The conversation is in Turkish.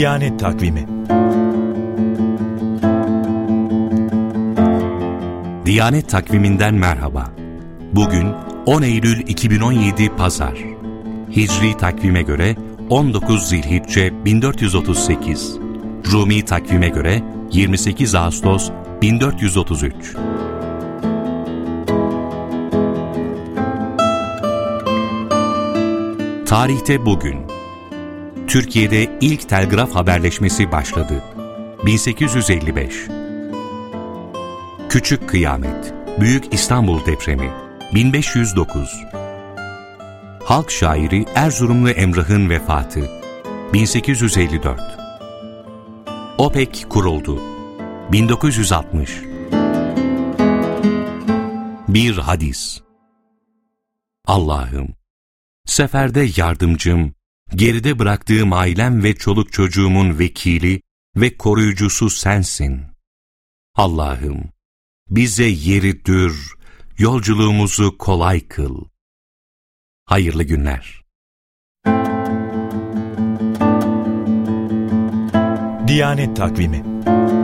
Diyanet Takvimi. Diyanet Takviminden merhaba. Bugün 10 Eylül 2017 Pazar. Hicri takvime göre 19 Zilhicce 1438. Rumi takvime göre 28 Ağustos 1433. Tarihte bugün. Türkiye'de ilk telgraf haberleşmesi başladı. 1855. Küçük Kıyamet, Büyük İstanbul Depremi, 1509. Halk şairi Erzurumlu Emrah'ın vefatı, 1854. OPEC kuruldu, 1960. Bir hadis. Allah'ım, seferde yardımcım, geride bıraktığım ailem ve çoluk çocuğumun vekili ve koruyucusu sensin. Allah'ım, bize yeri dür, yolculuğumuzu kolay kıl. Hayırlı günler. Diyanet Takvimi.